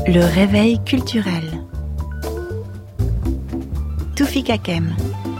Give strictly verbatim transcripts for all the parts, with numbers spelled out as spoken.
Le réveil culturel. Toufik Hakem.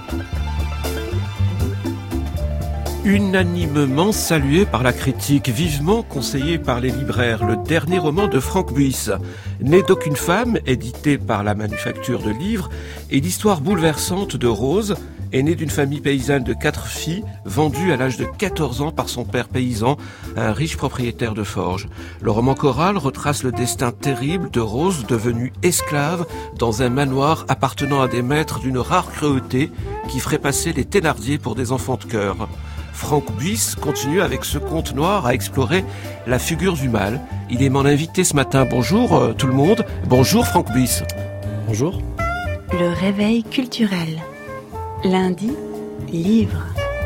Unanimement salué par la critique, vivement conseillé par les libraires, le dernier roman de Franck Buys. Né d'aucune femme, édité par la Manufacture de Livres, et l'histoire bouleversante de Rose, est née d'une famille paysanne de quatre filles, vendue à l'âge de quatorze ans par son père paysan, un riche propriétaire de forge. Le roman choral retrace le destin terrible de Rose, devenue esclave dans un manoir appartenant à des maîtres d'une rare cruauté qui ferait passer les Thénardier pour des enfants de cœur. Franck Buys continue avec ce conte noir à explorer la figure du mal. Il est mon invité ce matin. Bonjour euh, tout le monde. Bonjour Franck Buys. Bonjour. Le réveil culturel. Lundi, livre.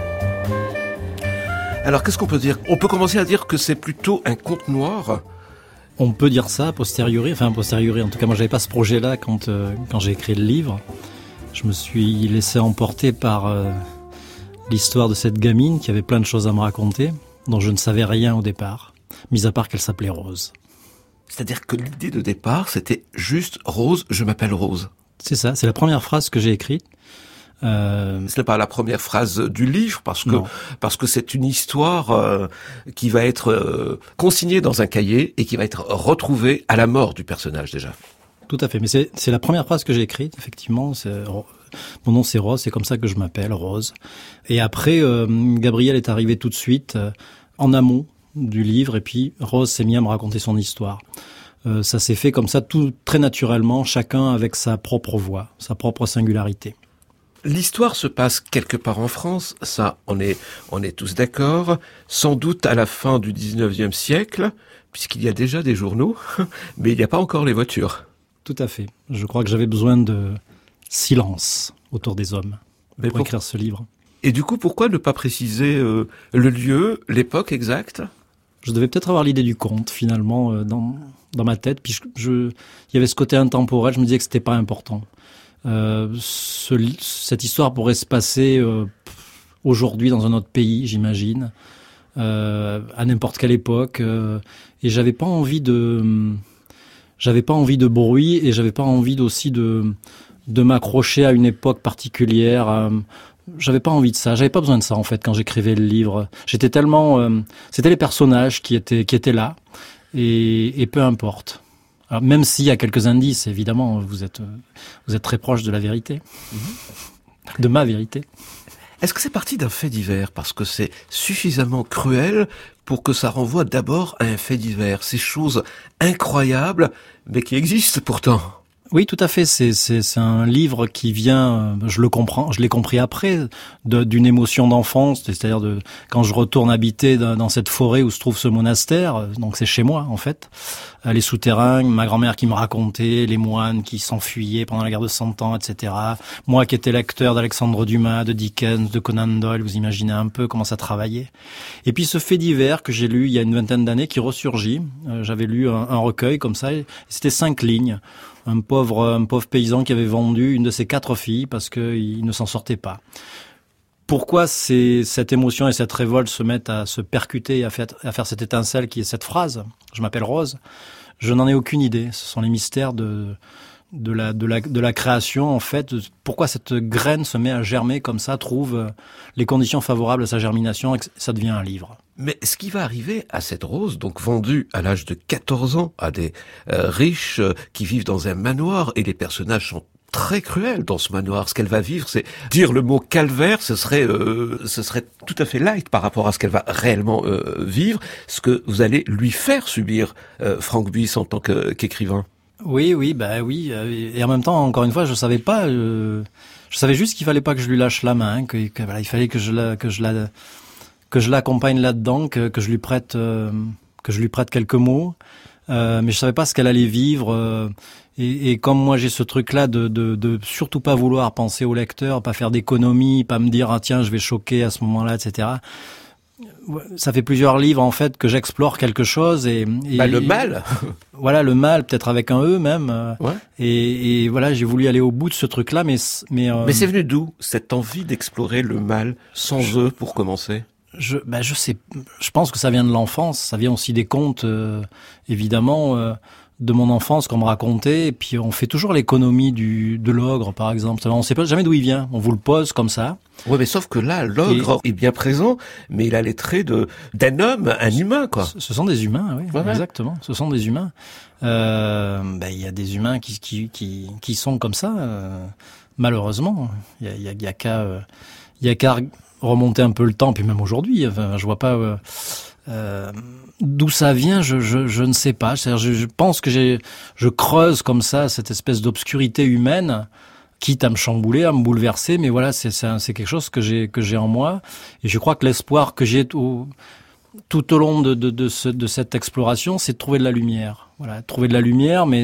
Alors qu'est-ce qu'on peut dire ? On peut commencer à dire que c'est plutôt un conte noir. On peut dire ça a posteriori, enfin a posteriori, en tout cas moi j'avais pas ce projet-là quand, euh, quand j'ai écrit le livre. Je me suis laissé emporter par euh, l'histoire de cette gamine qui avait plein de choses à me raconter, dont je ne savais rien au départ, mis à part qu'elle s'appelait Rose. C'est-à-dire que l'idée de départ c'était juste Rose, je m'appelle Rose. C'est ça, c'est la première phrase que j'ai écrite. Euh... Ce n'est pas la première phrase du livre parce que non. parce que c'est une histoire euh, qui va être euh, consignée dans un cahier et qui va être retrouvée à la mort du personnage déjà. Tout à fait, mais c'est c'est la première phrase que j'ai écrite effectivement. C'est, mon nom c'est Rose, c'est comme ça que je m'appelle, Rose. Et après, euh, Gabriel est arrivé tout de suite euh, en amont du livre et puis Rose s'est mis à me raconter son histoire. Euh, ça s'est fait comme ça, tout très naturellement, chacun avec sa propre voix, sa propre singularité. L'histoire se passe quelque part en France, ça on est on est tous d'accord, sans doute à la fin du dix-neuvième siècle, puisqu'il y a déjà des journaux, mais il n'y a pas encore les voitures. Tout à fait. Je crois que j'avais besoin de silence autour des hommes pour, pour écrire ce livre. Et du coup, pourquoi ne pas préciser euh, le lieu, l'époque exacte ? Je devais peut-être avoir l'idée du conte, finalement, euh, dans dans ma tête. Puis je, je, il y avait ce côté intemporel, je me disais que c'était pas important. Euh, ce, cette histoire pourrait se passer euh, aujourd'hui dans un autre pays, j'imagine, euh, à n'importe quelle époque. Euh, et j'avais pas envie de, j'avais pas envie de bruit et j'avais pas envie aussi de de m'accrocher à une époque particulière. Euh, j'avais pas envie de ça. J'avais pas besoin de ça en fait quand j'écrivais le livre. J'étais tellement, euh, c'était les personnages qui étaient qui étaient là et, et peu importe. Alors, même s'il y a quelques indices, évidemment, vous êtes, vous êtes très proche de la vérité, mmh. de ma vérité. Est-ce que c'est parti d'un fait divers ? Parce que c'est suffisamment cruel pour que ça renvoie d'abord à un fait divers. Ces choses incroyables, mais qui existent pourtant. Oui, tout à fait. C'est, c'est, c'est un livre qui vient, je le comprends, je l'ai compris après, de, d'une émotion d'enfance, c'est-à-dire de quand je retourne habiter dans, dans cette forêt où se trouve ce monastère. Donc c'est chez moi en fait. Les souterrains, ma grand-mère qui me racontait, les moines qui s'enfuyaient pendant la guerre de Cent Ans, et cetera. Moi qui étais lecteur d'Alexandre Dumas, de Dickens, de Conan Doyle, vous imaginez un peu comment ça travaillait. Et puis ce fait divers que j'ai lu il y a une vingtaine d'années qui ressurgit. Euh, j'avais lu un, un recueil comme ça, et c'était cinq lignes. Un pauvre, un pauvre paysan qui avait vendu une de ses quatre filles parce qu'il ne s'en sortait pas. Pourquoi c'est, cette émotion et cette révolte se mettent à se percuter et à faire, à faire cette étincelle qui est cette phrase « Je m'appelle Rose », je n'en ai aucune idée. Ce sont les mystères de, de, la, de, la, de la création, en fait. Pourquoi cette graine se met à germer comme ça, trouve les conditions favorables à sa germination et que ça devient un livre. Mais ce qui va arriver à cette Rose, donc vendue à l'âge de quatorze ans à des euh, riches euh, qui vivent dans un manoir, et les personnages sont très cruels dans ce manoir. Ce qu'elle va vivre, c'est dire le mot calvaire, ce serait euh, ce serait tout à fait light par rapport à ce qu'elle va réellement euh, vivre, ce que vous allez lui faire subir, euh, Franck Buys, en tant que, qu'écrivain. Oui, oui, bah oui. Et en même temps, encore une fois, je savais pas. Euh, je savais juste qu'il fallait pas que je lui lâche la main, que, que voilà, il fallait que je la que je la que je l'accompagne là-dedans, que, que je lui prête, euh, que je lui prête quelques mots, euh, mais je savais pas ce qu'elle allait vivre. Euh, et, et comme moi j'ai ce truc-là de, de, de surtout pas vouloir penser au lecteur, pas faire d'économie, pas me dire ah tiens je vais choquer à ce moment-là, et cetera. Ça fait plusieurs livres en fait que j'explore quelque chose et, et bah, le mal. Voilà le mal, peut-être avec un E même. Ouais. Et, et voilà, j'ai voulu aller au bout de ce truc-là, mais mais. Euh, mais c'est venu d'où cette envie d'explorer le mal sans je... E pour commencer? Je, ben je sais, je pense que ça vient de l'enfance, ça vient aussi des contes, euh, évidemment. Euh, de mon enfance qu'on me racontait, et puis on fait toujours l'économie du de l'ogre, par exemple. On ne sait pas jamais d'où il vient. On vous le pose comme ça. Ouais, mais sauf que là, l'ogre et... est bien présent, mais il a les traits de d'un homme, un humain, quoi. Ce, ce sont des humains, oui, ouais, exactement. Ce sont des humains. Euh, ben, il y a des humains qui qui qui qui sont comme ça, euh, malheureusement. Il y a il y a, il y a qu'à euh, il y a qu'à remonter un peu le temps, puis même aujourd'hui. Enfin, je vois pas. Euh, Euh, d'où ça vient, je, je, je ne sais pas. C'est-à-dire, je, je pense que j'ai, je creuse comme ça cette espèce d'obscurité humaine, quitte à me chambouler, à me bouleverser. Mais voilà, c'est, c'est, c'est quelque chose que j'ai, que j'ai en moi. Et je crois que l'espoir que j'ai tout, tout au long de, de, de, ce, de cette exploration, c'est de trouver de la lumière. Voilà, trouver de la lumière, mais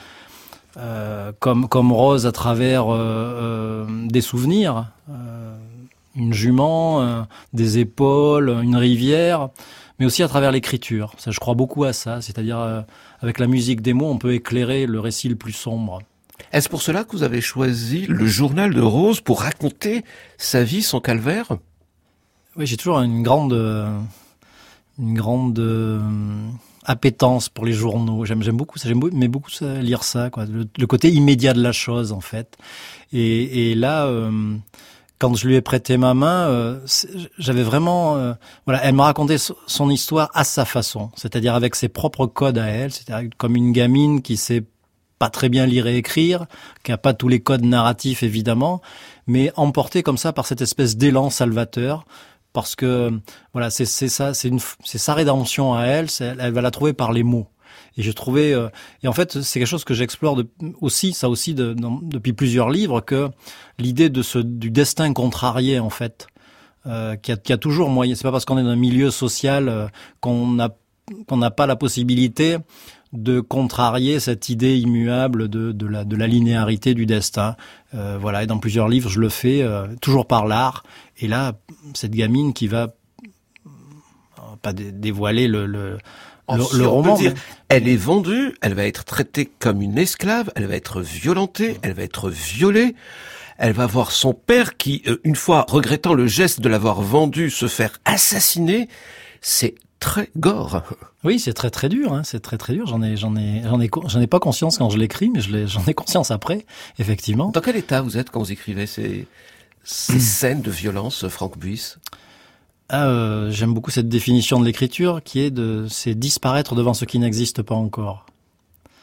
euh, comme, comme Rose à travers euh, euh, des souvenirs. Euh, une jument, euh, des épaules, une rivière, mais aussi à travers l'écriture. Ça, je crois beaucoup à ça, c'est-à-dire euh, avec la musique des mots, on peut éclairer le récit le plus sombre. Est-ce pour cela que vous avez choisi le journal de Rose pour raconter sa vie, son calvaire ? Oui, j'ai toujours une grande, euh, une grande euh, appétence pour les journaux. J'aime, j'aime beaucoup ça, j'aime beaucoup, mais beaucoup ça, lire ça, quoi. Le, le côté immédiat de la chose, en fait. Et, et là. Euh, Quand je lui ai prêté ma main, euh, j'avais vraiment, euh, voilà, elle me racontait son histoire à sa façon, c'est-à-dire avec ses propres codes à elle, c'est-à-dire comme une gamine qui sait pas très bien lire et écrire, qui a pas tous les codes narratifs évidemment, mais emportée comme ça par cette espèce d'élan salvateur, parce que voilà, c'est c'est ça, c'est une, c'est sa rédemption à elle, c'est, elle va la trouver par les mots. Et je trouvais, euh, et en fait, c'est quelque chose que j'explore de, aussi, ça aussi, de, dans, depuis plusieurs livres, que l'idée de ce du destin contrarié, en fait, euh, qui a, qui a toujours moyen. C'est pas parce qu'on est dans un milieu social euh, qu'on n'a qu'on n'a pas la possibilité de contrarier cette idée immuable de, de la de la linéarité du destin. Euh, voilà. Et dans plusieurs livres, je le fais euh, toujours par l'art. Et là, cette gamine qui va euh, pas dé, dévoiler le, le Le, le roman, dire, elle est vendue, elle va être traitée comme une esclave, elle va être violentée, elle va être violée, elle va voir son père qui, une fois regrettant le geste de l'avoir vendue, se faire assassiner. C'est très gore. Oui, c'est très très dur, hein, c'est très très dur. J'en ai, j'en ai, j'en ai, j'en ai pas conscience quand je l'écris, mais je l'ai, j'en ai conscience après, effectivement. Dans quel état vous êtes quand vous écrivez ces, ces scènes de violence, Franck Buys ? Ah, euh, j'aime beaucoup cette définition de l'écriture qui est de c'est disparaître devant ce qui n'existe pas encore. C'est-à-dire ?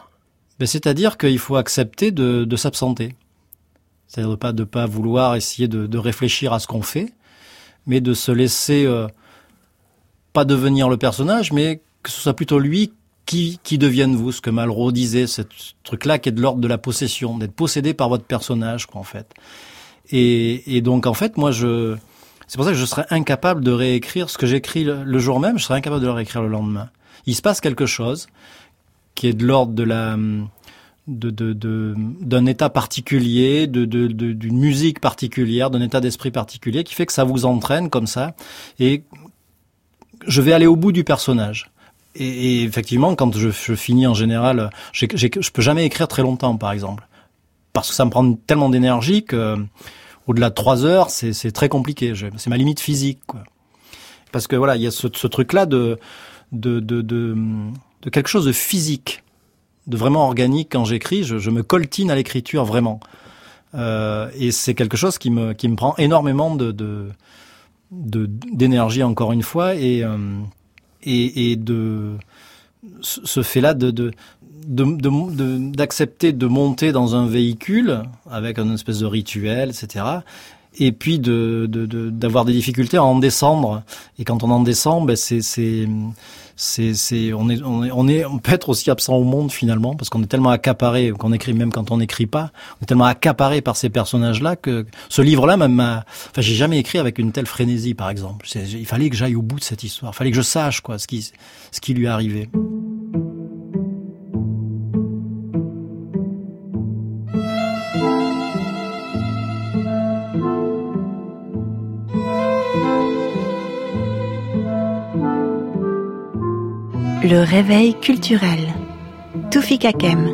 Ben, c'est-à-dire qu'il faut accepter de, de s'absenter. C'est-à-dire de pas de pas vouloir essayer de, de réfléchir à ce qu'on fait, mais de se laisser euh, pas devenir le personnage, mais que ce soit plutôt lui qui qui devienne vous. Ce que Malraux disait, ce truc-là qui est de l'ordre de la possession, d'être possédé par votre personnage, quoi, en fait. Et, et donc en fait, moi je C'est pour ça que je serais incapable de réécrire ce que j'écris le, le jour même, je serais incapable de le réécrire le lendemain. Il se passe quelque chose qui est de l'ordre de la, de, de, de, d'un état particulier, de, de, de, d'une musique particulière, d'un état d'esprit particulier qui fait que ça vous entraîne comme ça. Et je vais aller au bout du personnage. Et, et effectivement, quand je, je finis en général, j'ai, j'ai, je peux jamais écrire très longtemps, par exemple. Parce que ça me prend tellement d'énergie que, au-delà de trois heures, c'est, c'est très compliqué. Je, c'est ma limite physique, quoi. Parce que voilà, il y a ce, ce truc-là de, de, de, de, de quelque chose de physique, de vraiment organique quand j'écris. Je, je me coltine à l'écriture vraiment, euh, et c'est quelque chose qui me, qui me prend énormément de, de, de d'énergie encore une fois, et, euh, et, et de ce fait-là de, de De, de, de, d'accepter de monter dans un véhicule avec une espèce de rituel, et cetera. Et puis de, de, de, d'avoir des difficultés à en descendre. Et quand on en descend, ben c'est, c'est, c'est, c'est, on est, on est, on est, on peut être aussi absent au monde finalement, parce qu'on est tellement accaparé, qu'on écrit même quand on n'écrit pas, on est tellement accaparé par ces personnages-là que ce livre-là même m'a, enfin, j'ai jamais écrit avec une telle frénésie, par exemple. C'est, il fallait que j'aille au bout de cette histoire. Il fallait que je sache, quoi, ce qui, ce qui lui est arrivé. Le réveil culturel. Toufik Hakem.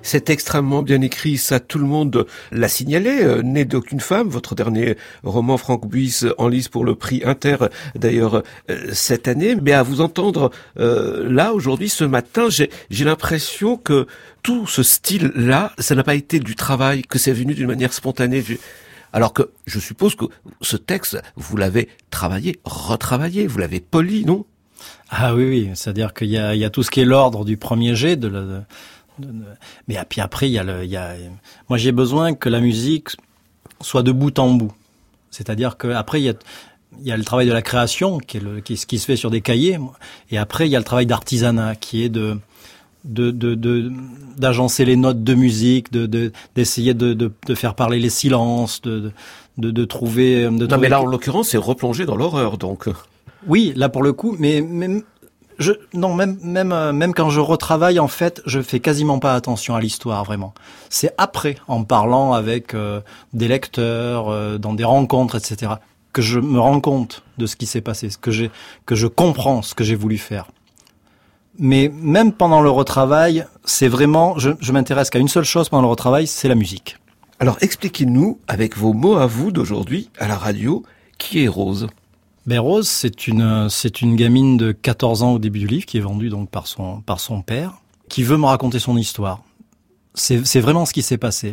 C'est extrêmement bien écrit, ça tout le monde l'a signalé. Euh, Né d'aucune femme, votre dernier roman Franck Buis en lice pour le prix Inter d'ailleurs euh, cette année. Mais à vous entendre euh, là aujourd'hui, ce matin, j'ai, j'ai l'impression que tout ce style-là, ça n'a pas été du travail, que c'est venu d'une manière spontanée. Alors que je suppose que ce texte, vous l'avez travaillé, retravaillé, vous l'avez poli, non ? Ah oui, oui, c'est-à-dire qu'il y a, il y a tout ce qui est l'ordre du premier jet, de la, de, de, de, mais puis après il y a le, il y a, moi j'ai besoin que la musique soit de bout en bout. C'est-à-dire que après il y a, il y a le travail de la création qui est le, qui, qui se fait sur des cahiers, et après il y a le travail d'artisanat qui est de De, de, de, d'agencer les notes de musique, de, de, d'essayer de, de, de faire parler les silences, de, de, de trouver. De non, trouver... mais là, en l'occurrence, c'est replonger dans l'horreur, donc. Oui, là pour le coup, mais même, je, non, même, même, même quand je retravaille, en fait, je fais quasiment pas attention à l'histoire, vraiment. C'est après, en parlant avec euh, des lecteurs, euh, dans des rencontres, et cetera, que je me rends compte de ce qui s'est passé, ce que j'ai, que je comprends ce que j'ai voulu faire. Mais même pendant le retravail, c'est vraiment, je, je m'intéresse qu'à une seule chose pendant le retravail, c'est la musique. Alors expliquez-nous, avec vos mots à vous d'aujourd'hui, à la radio, qui est Rose ? Ben Rose, c'est une, c'est une gamine de quatorze ans au début du livre, qui est vendue donc par son, par son père, qui veut me raconter son histoire. C'est, c'est vraiment ce qui s'est passé.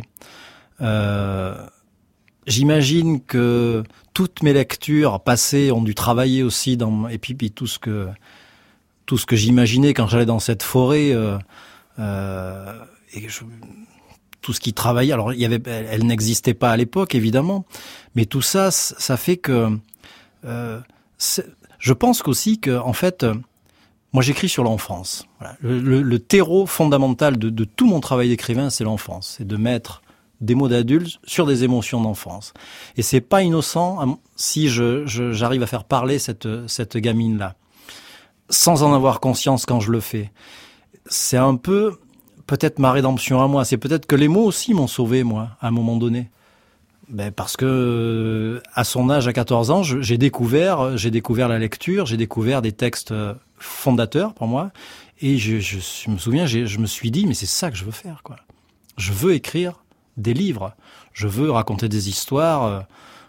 Euh, j'imagine que toutes mes lectures passées ont dû travailler aussi dans, et puis, puis tout ce que, tout ce que j'imaginais quand j'allais dans cette forêt, euh, euh, et je, tout ce qui travaillait. Alors, il y avait, elle, elle n'existait pas à l'époque, évidemment, mais tout ça, ça fait que, euh, je pense qu'aussi que, en fait, moi, j'écris sur l'enfance. Voilà. Le, le, le terreau fondamental de, de tout mon travail d'écrivain, c'est l'enfance, c'est de mettre des mots d'adultes sur des émotions d'enfance. Et c'est pas innocent si je, je j'arrive à faire parler cette cette gamine-là, sans en avoir conscience quand je le fais. C'est un peu, peut-être ma rédemption à moi. C'est peut-être que les mots aussi m'ont sauvé, moi, à un moment donné. Ben, parce que, à son âge, à quatorze ans, je, j'ai découvert, j'ai découvert la lecture, j'ai découvert des textes fondateurs pour moi. Et je, je, je me souviens, j'ai, je me suis dit, mais c'est ça que je veux faire, quoi. Je veux écrire des livres. Je veux raconter des histoires,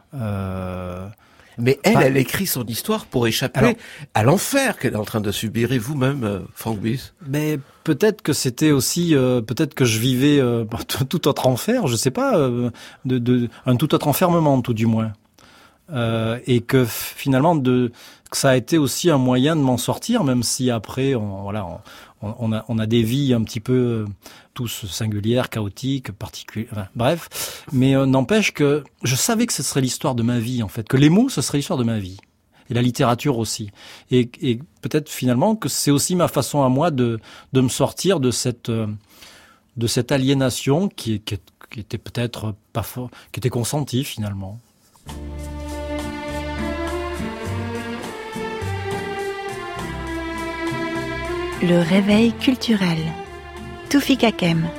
euh, Mais elle, Pas... elle écrit son histoire pour échapper Alors, à l'enfer qu'elle est en train de subir. Et vous-même, euh, Franck Buis ? Mais peut-être que c'était aussi, euh, peut-être que je vivais euh, tout autre enfer, je sais pas, euh, de, de, un tout autre enfermement, tout du moins. Euh, et que finalement, de, que ça a été aussi un moyen de m'en sortir, même si après, on, voilà, on, on, a, on a des vies un petit peu tous singulières, chaotiques, particulières, enfin, bref. Mais euh, n'empêche que je savais que ce serait l'histoire de ma vie, en fait, que les mots, ce serait l'histoire de ma vie. Et la littérature aussi. Et, et peut-être finalement que c'est aussi ma façon à moi de, de me sortir de cette, de cette aliénation qui, qui, qui était peut-être pas fort, qui était consentie finalement. Le réveil culturel. Toufik Hakem.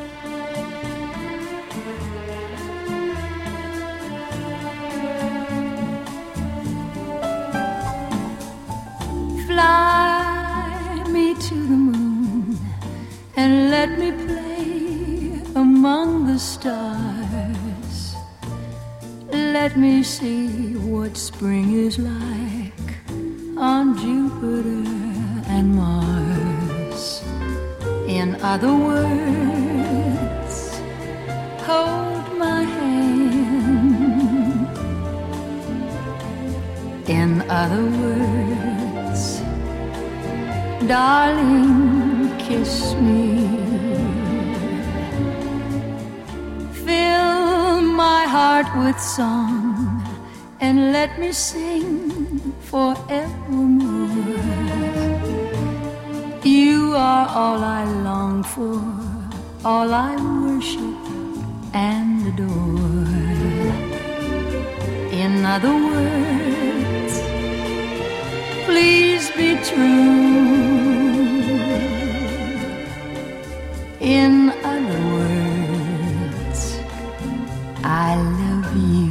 Fly me to the moon and let me play among the stars. Let me see what spring is like on Jupiter and Mars. In other words, hold my hand. In other words, darling, kiss me. Fill my heart with song and let me sing forevermore. You are all I long for, all I worship and adore. In other words, please be true. In other words, I love you.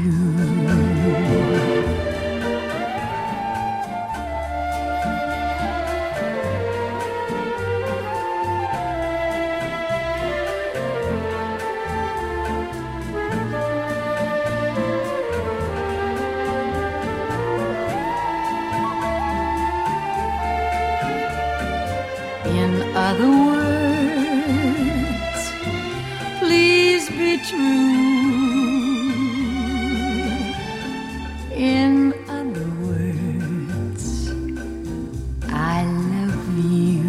true. In other words, I love you.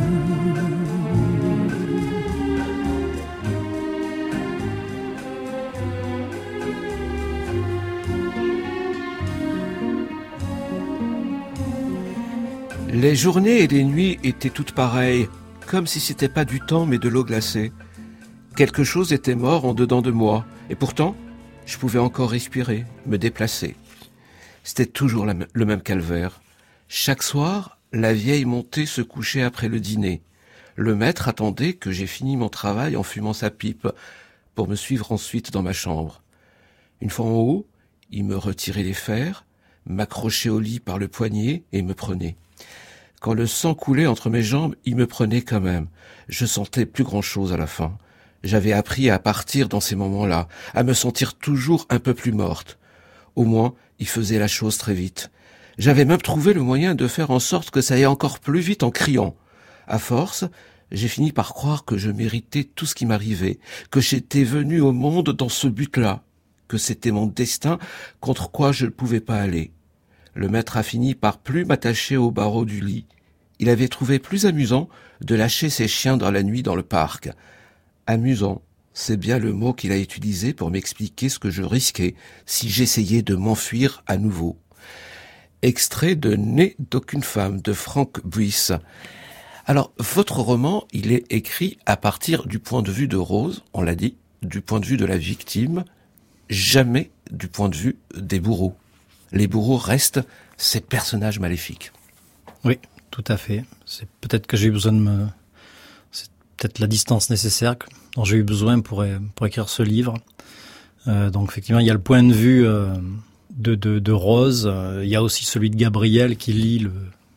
Les journées et les nuits étaient toutes pareilles, comme si c'était pas du temps mais de l'eau glacée. Quelque chose était mort en dedans de moi, et pourtant, je pouvais encore respirer, me déplacer. C'était toujours la, le même calvaire. Chaque soir, la vieille montée se couchait après le dîner. Le maître attendait que j'aie fini mon travail en fumant sa pipe, pour me suivre ensuite dans ma chambre. Une fois en haut, il me retirait les fers, m'accrochait au lit par le poignet et me prenait. Quand le sang coulait entre mes jambes, il me prenait quand même. Je sentais plus grand-chose à la fin. J'avais appris à partir dans ces moments-là, à me sentir toujours un peu plus morte. Au moins, il faisait la chose très vite. J'avais même trouvé le moyen de faire en sorte que ça aille encore plus vite en criant. À force, j'ai fini par croire que je méritais tout ce qui m'arrivait, que j'étais venue au monde dans ce but-là, que c'était mon destin contre quoi je ne pouvais pas aller. Le maître a fini par plus m'attacher au barreau du lit. Il avait trouvé plus amusant de lâcher ses chiens dans la nuit dans le parc. Amusant, c'est bien le mot qu'il a utilisé pour m'expliquer ce que je risquais si j'essayais de m'enfuir à nouveau. Extrait de Né d'aucune femme de Frank Buys. Alors, votre roman, il est écrit à partir du point de vue de Rose, on l'a dit, du point de vue de la victime, jamais du point de vue des bourreaux. Les bourreaux restent ces personnages maléfiques. Oui, tout à fait. C'est peut-être que j'ai eu besoin de me... C'est peut-être la distance nécessaire dont j'ai eu besoin pour, pour écrire ce livre. Euh, donc effectivement, il y a le point de vue euh, de, de, de Rose. Euh, il y a aussi celui de Gabriel qui lit, le,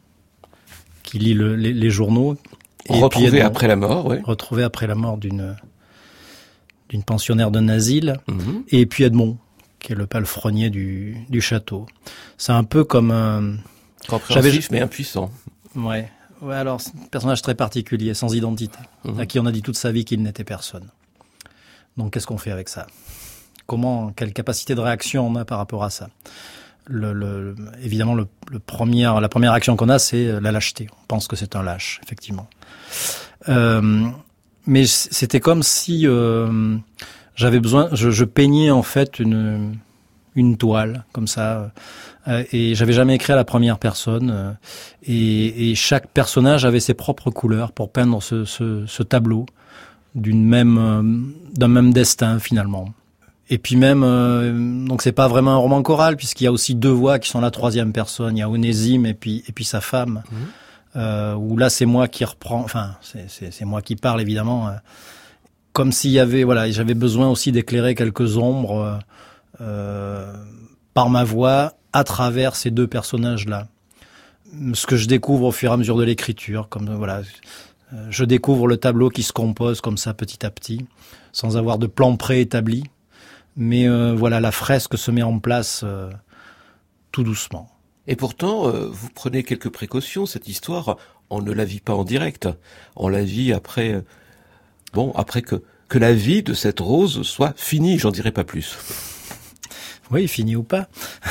qui lit le, les, les journaux. Et retrouvé puis, après la mort, oui. Retrouvé après la mort d'une, d'une pensionnaire d'un asile. Mm-hmm. Et puis Edmond, qui est le palefrenier du, du château. C'est un peu comme un... compréhensif mais impuissant. Ouais. Ouais, alors, c'est un personnage très particulier, sans identité, mmh. à qui on a dit toute sa vie qu'il n'était personne. Donc, qu'est-ce qu'on fait avec ça ? Comment, quelle capacité de réaction on a par rapport à ça ? le, le, Évidemment, le, le premier, la première action qu'on a, c'est la lâcheté. On pense que c'est un lâche, effectivement. Euh, mais c'était comme si... Euh, J'avais besoin, je, je peignais en fait une une toile comme ça, euh, et j'avais jamais écrit à la première personne, euh, et, et chaque personnage avait ses propres couleurs pour peindre ce, ce, ce tableau d'une même euh, d'un même destin finalement. Et puis même, euh, donc c'est pas vraiment un roman choral puisqu'il y a aussi deux voix qui sont la troisième personne. Il y a Onésime et puis et puis sa femme, mmh. euh, où là c'est moi qui reprends, enfin c'est c'est, c'est moi qui parle évidemment. Euh, Comme s'il y avait, voilà, j'avais besoin aussi d'éclairer quelques ombres euh, par ma voix à travers ces deux personnages-là. Ce que je découvre au fur et à mesure de l'écriture, comme voilà, je découvre le tableau qui se compose comme ça petit à petit, sans avoir de plan préétabli. Mais euh, voilà, la fresque se met en place euh, tout doucement. Et pourtant, euh, vous prenez quelques précautions. Cette histoire, on ne la vit pas en direct. On la vit après. Euh... Bon, après que, que la vie de cette Rose soit finie, j'en dirai pas plus. Oui, finie ou pas.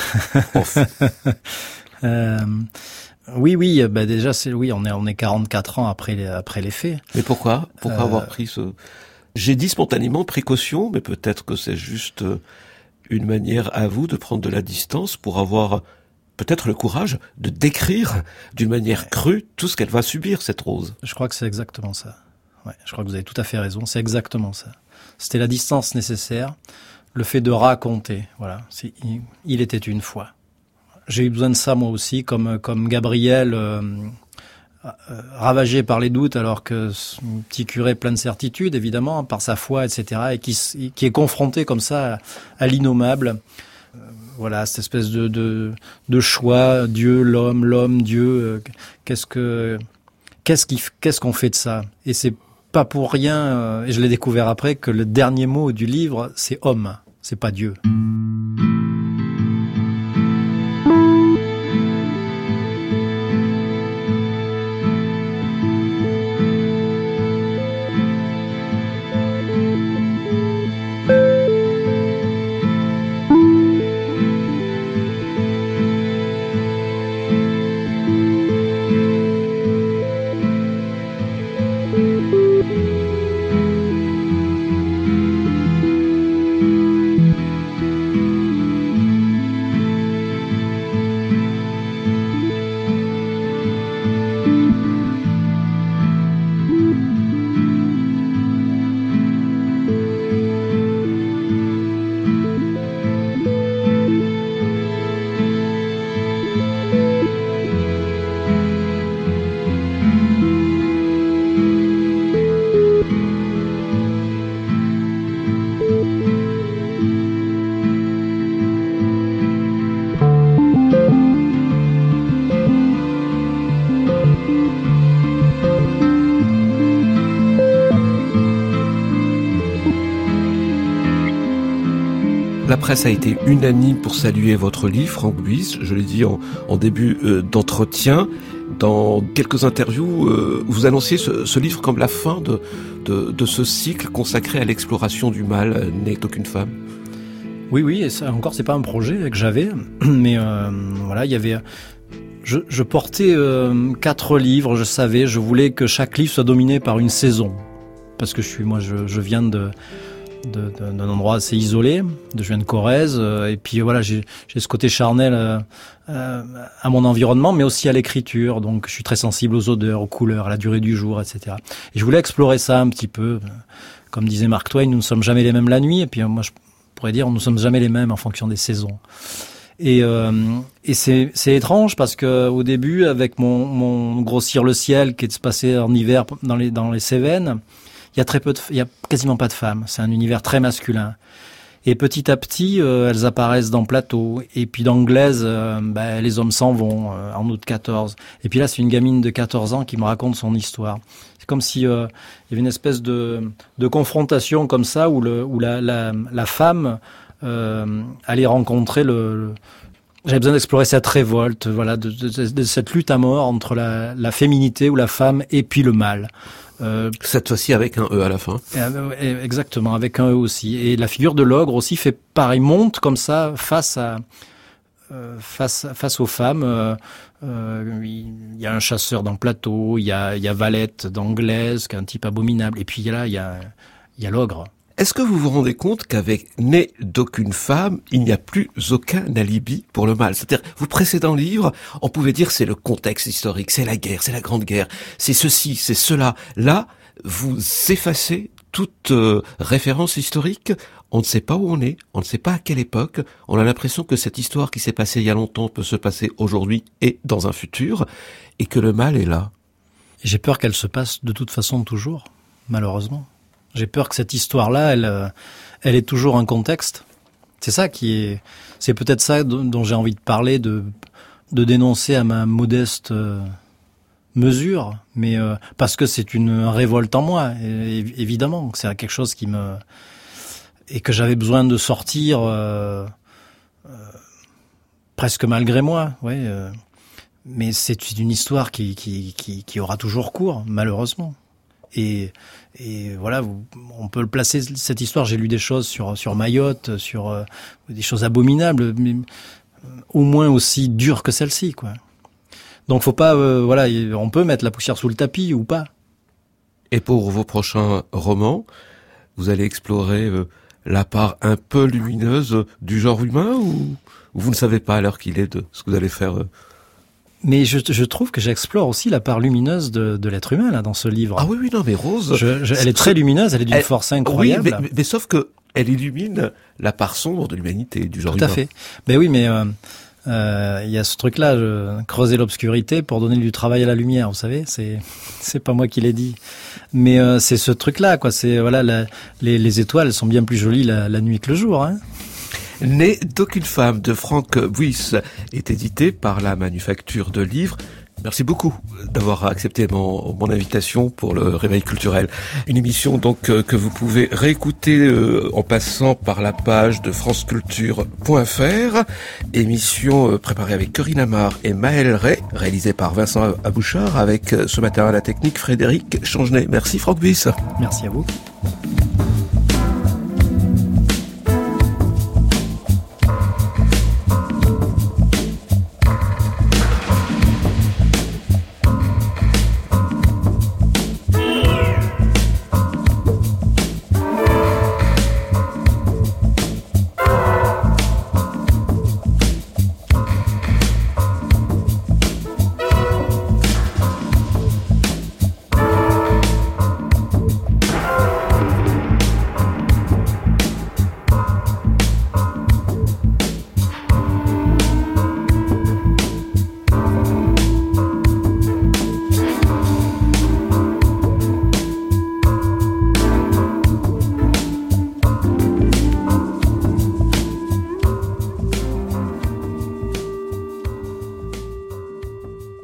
euh, oui, oui, bah déjà, c'est, oui, on est, on est quarante-quatre ans après les, après les faits. Mais pourquoi? Pourquoi euh... avoir pris ce... J'ai dit spontanément précaution, mais peut-être que c'est juste une manière à vous de prendre de la distance pour avoir peut-être le courage de décrire d'une manière crue tout ce qu'elle va subir, cette Rose. Je crois que c'est exactement ça. Ouais, je crois que vous avez tout à fait raison. C'est exactement ça. C'était la distance nécessaire, le fait de raconter. Voilà, c'est, il, il était une fois. J'ai eu besoin de ça moi aussi, comme comme Gabriel, euh, euh, ravagé par les doutes, alors que un petit curé plein de certitudes, évidemment, par sa foi, et cetera, et qui qui est confronté comme ça à, à l'innommable. Euh, voilà, cette espèce de de de choix, Dieu, l'homme, l'homme, Dieu. Euh, qu'est-ce que qu'est-ce qui qu'est-ce qu'on fait de ça? Et c'est pas pour rien, euh, et je l'ai découvert après, que le dernier mot du livre, c'est homme, c'est pas Dieu. La presse a été unanime pour saluer votre livre, Franck Buys. Je l'ai dit en, en début euh, d'entretien. Dans quelques interviews, euh, vous annonciez ce, ce livre comme la fin de, de, de ce cycle consacré à l'exploration du mal, euh, N'est aucune femme. Oui, oui, et ça encore, c'est pas un projet que j'avais, mais euh, voilà, il y avait... Je, je portais euh, quatre livres, je savais, je voulais que chaque livre soit dominé par une saison. Parce que je suis, moi, je, je viens de... De, de, d'un endroit assez isolé, de, je viens de Corrèze, euh, et puis voilà, j'ai, j'ai ce côté charnel euh, euh, à mon environnement, mais aussi à l'écriture, donc je suis très sensible aux odeurs, aux couleurs, à la durée du jour, et cetera. Et je voulais explorer ça un petit peu, comme disait Mark Twain, nous ne sommes jamais les mêmes la nuit, et puis moi je pourrais dire, nous ne sommes jamais les mêmes en fonction des saisons. Et, euh, et c'est, c'est étrange parce que au début, avec mon, mon Grossir le ciel, qui est de se passer en hiver dans les, dans les Cévennes, il y a très peu de, il y a quasiment pas de femmes. C'est un univers très masculin. Et petit à petit, euh, elles apparaissent dans Plateau. Et puis d'Anglaise, euh, bah, les hommes s'en vont euh, en août quatorze. Et puis là, c'est une gamine de quatorze ans qui me raconte son histoire. C'est comme si euh, il y avait une espèce de, de confrontation comme ça où, le, où la, la, la femme euh, allait rencontrer le, le... J'avais besoin d'explorer cette révolte, voilà, de, de, de cette lutte à mort entre la, la féminité ou la femme et puis le mal. Euh, Cette fois-ci avec un E à la fin. Exactement, avec un E aussi. Et la figure de l'ogre aussi fait pareil, monte comme ça face à euh, face face aux femmes. Euh, euh, il y a un chasseur dans Plateau, il y a il y a Valette d'Anglaise, qui est un type abominable. Et puis là, il y a il y a l'ogre. Est-ce que vous vous rendez compte qu'avec N'est d'aucune femme, il n'y a plus aucun alibi pour le mal? C'est-à-dire, vous précédent livre, on pouvait dire c'est le contexte historique, c'est la guerre, c'est la Grande Guerre, c'est ceci, c'est cela. Là, vous effacez toute euh, référence historique. On ne sait pas où on est, on ne sait pas à quelle époque. On a l'impression que cette histoire qui s'est passée il y a longtemps peut se passer aujourd'hui et dans un futur, et que le mal est là. J'ai peur qu'elle se passe de toute façon toujours, malheureusement. J'ai peur que cette histoire-là, elle, elle ait toujours un contexte. C'est ça qui est, c'est peut-être ça dont j'ai envie de parler, de, de dénoncer à ma modeste mesure, mais euh, parce que c'est une révolte en moi, et, évidemment. C'est quelque chose qui me, et que j'avais besoin de sortir, euh, euh, presque malgré moi, ouais. Euh, mais c'est une histoire qui, qui, qui, qui aura toujours cours, malheureusement. Et, et voilà, on peut le placer, cette histoire, j'ai lu des choses sur, sur Mayotte, sur euh, des choses abominables, mais au moins aussi dures que celle-ci, quoi. Donc faut pas, euh, voilà, on peut mettre la poussière sous le tapis ou pas. Et pour vos prochains romans, vous allez explorer euh, la part un peu lumineuse du genre humain, ou vous ne savez pas à l'heure qu'il est de ce que vous allez faire euh... Mais je, je trouve que j'explore aussi la part lumineuse de, de l'être humain là dans ce livre. Ah oui, oui, non, mais Rose, je, je, elle est très lumineuse, elle est d'une elle, force incroyable. Oui, mais, mais, mais sauf que elle illumine la part sombre de l'humanité, du genre Tout humain. Tout à fait. Ben oui, mais euh, euh, il y a ce truc-là, je, creuser l'obscurité pour donner du travail à la lumière. Vous savez, c'est c'est pas moi qui l'ai dit, mais euh, c'est ce truc-là, quoi. C'est voilà, la, les, les étoiles elles sont bien plus jolies la, la nuit que le jour, hein. N'est d'aucune femme de Franck Buys est édité par la Manufacture de Livres. Merci beaucoup d'avoir accepté mon, mon invitation pour le Réveil culturel. Une émission donc euh, que vous pouvez réécouter euh, en passant par la page de franceculture point f r. Émission euh, préparée avec Corinne Amar et Maël Ray, réalisée par Vincent Abouchard avec euh, ce matin à la technique Frédéric Changenet. Merci Franck Buys. Merci à vous.